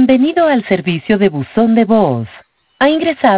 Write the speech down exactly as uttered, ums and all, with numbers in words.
Bienvenido al servicio de buzón de voz. Ha ingresado